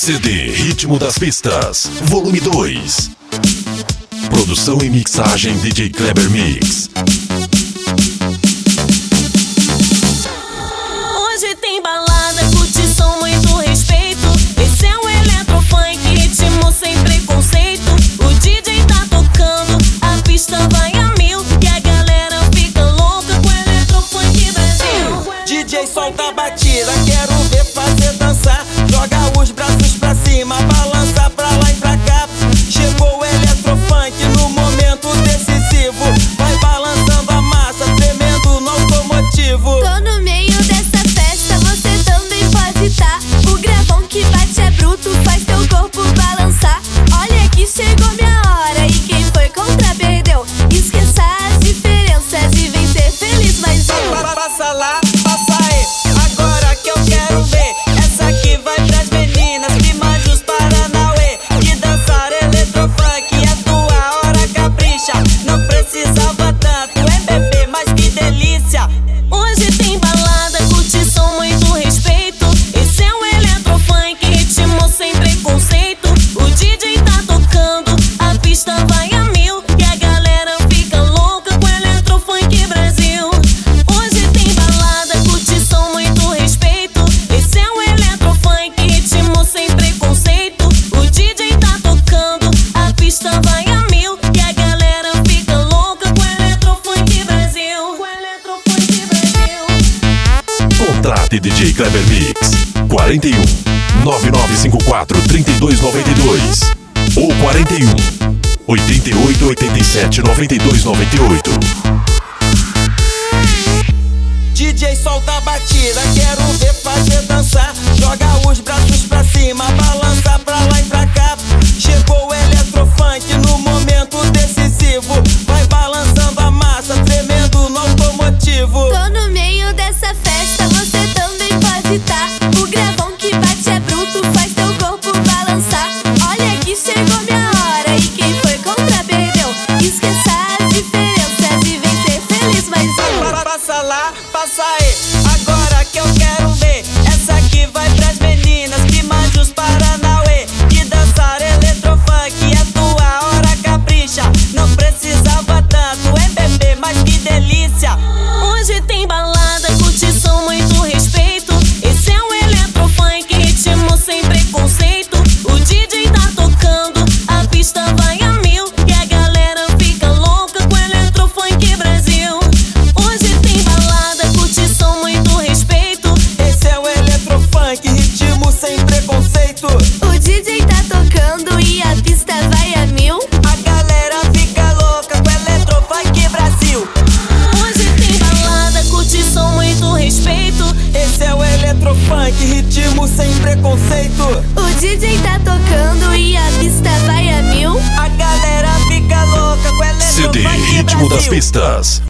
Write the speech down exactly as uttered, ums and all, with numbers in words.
C D Ritmo das Pistas, volume dois. Produção e mixagem D J Kleber Mix. Hoje tem balada, curtição, muito respeito. Esse é o eletrofunk, ritmo sem preconceito. O D J tá tocando, a pista vai a mil e a galera fica louca com o eletrofunk Brasil. D J solta a batida, quero ver fazer dançar. Joga os braços pra cima, balança pra lá e pra cá. Chegou o eletrofunk no momento decisivo. Vai balançando a massa, tremendo no automotivo. Tô no meio dessa festa, você também pode estar. O gravão que bate é bruto, faz teu corpo balançar. Olha que chegou minha hora e quem foi contra perdeu. Esqueça as diferenças e vem ser feliz mais um. Passa lá, passa aí, agora que eu quero ver. Essa aqui vai pras meninas que manjam os Paranauê. Que dançar eletrofunk é tua hora, capricha. Não precisava tanto, é bebê, mas que delícia. Hoje tem balada, curtição, muito respeito. Esse é o eletrofunk, ritmo sem preconceito. O D J tá tocando, a pista vai a mil e a galera fica louca com o eletrofunk Brasil. Hoje tem balada, curtição, muito respeito. Esse é o eletrofunk, ritmo sem preconceito. O D J tá tocando, a pista vai a mil e a galera fica louca com o eletrofunk Brasil. Com o eletrofunk Brasil. Contrate D J Kleber Mix quarenta e um, nove nove cinco quatro, três dois nove dois ou quarenta e um, oitenta e oito, oitenta e sete, noventa e dois, noventa e oito. D J solta a batida, quero ver fazer dançar. Joga os braços pra cima, balança pra lá e pra cá. Chegou o eletrofunk no momento decisivo. Vai balançando a massa, tremendo no automotivo. Tô no meio dessa festa, você também pode estar. O gravão que bate é bruto, faz teu corpo balançar. Olha que chegou minha hora e quem foi contra perdeu. Esqueça as diferenças e vem ser feliz mais um. Passa lá, passa aí, agora que eu quero ver. Essa aqui vai pras meninas que manjam os Paranauê. Que dançar eletrofunk é tua hora, capricha. Não precisava tanto, é bebê, mas que delícia. Hoje tem balada, curtição, muito respeito. Esse é o eletrofunk, ritmo sem preconceito. O D J tá tocando, a pista vai a mil e a galera fica louca com o eletrofunk Brasil. Hoje tem balada, curtição, muito respeito. Esse é o eletrofunk, ritmo sem preconceito. O D J tá tocando e a pista vai a mil. A galera fica louca com o eletrofunk Brasil. Hoje tem balada, curtição, muito respeito. Esse é o eletrofunk, ritmo sem preconceito. O D J tá tocando e a pista vai a mil. A galera fica louca com o C D eletrofunk Ritmo das Brasil. Pistas.